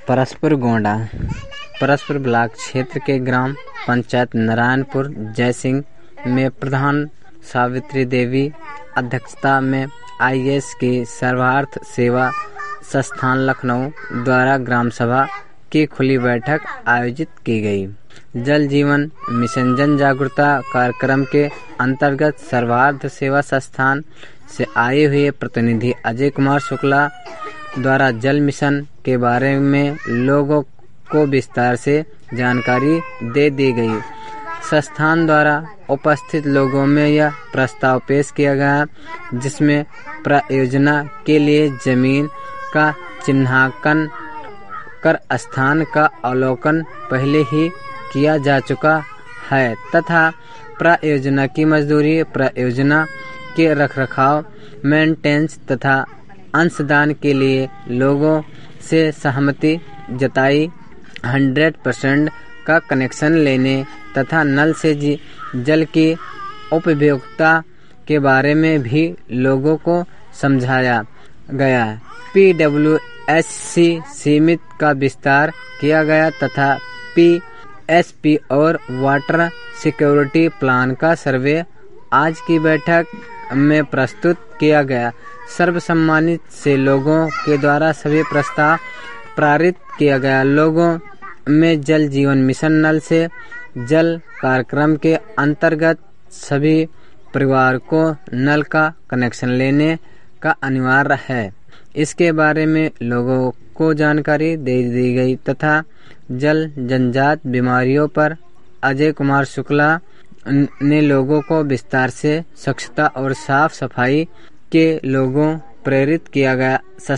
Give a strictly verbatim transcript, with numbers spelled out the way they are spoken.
Paraspur Gonda Paraspur block क्षेत्र के ग्राम पंचायत नारायणपुर जयसिंह में प्रधान सावित्री देवी अध्यक्षता में आई ए एस की सर्वार्थ सेवा संस्थान लखनऊ द्वारा ग्राम सभा की खुली बैठक आयोजित की गई। जल जीवन मिशन जन जागरूकता कार्यक्रम के अंतर्गत सर्वार्थ सेवा संस्थान से आए हुए प्रतिनिधि अजय कुमार शुक्ला द्वारा जल मिशन के बारे में लोगों को विस्तार से जानकारी दे दी गई। संस्थान द्वारा उपस्थित लोगों में यह प्रस्ताव पेश किया गया जिसमें परियोजना के लिए जमीन का चिन्हांकन कर स्थान का अवलोकन पहले ही किया जा चुका है तथा परियोजना की मजदूरी, परियोजना के रखरखाव, मेंटेनेंस तथा अंशदान के लिए लोगों से सहमति जताई। हंड्रेड परसेंट का कनेक्शन लेने तथा नल से जल की उपभोक्ता के बारे में भी लोगों को समझाया गया। पी डब्ल्यू एस सी सीमित का विस्तार किया गया तथा पी एस पी और वाटर सिक्योरिटी प्लान का सर्वे आज की बैठक में प्रस्तुत किया गया। सर्वसम्मानित से लोगों के द्वारा सभी प्रस्ताव पारित किया गया। लोगों में जल जीवन मिशन नल से जल कार्यक्रम के अंतर्गत सभी परिवार को नल का कनेक्शन लेने का अनिवार्य है, इसके बारे में लोगों को जानकारी दे दी गई तथा जल जन्यजात बीमारियों पर अजय कुमार शुक्ला ने लोगों को विस्तार से स्वच्छता और साफ सफाई के लोगों प्रेरित किया गया।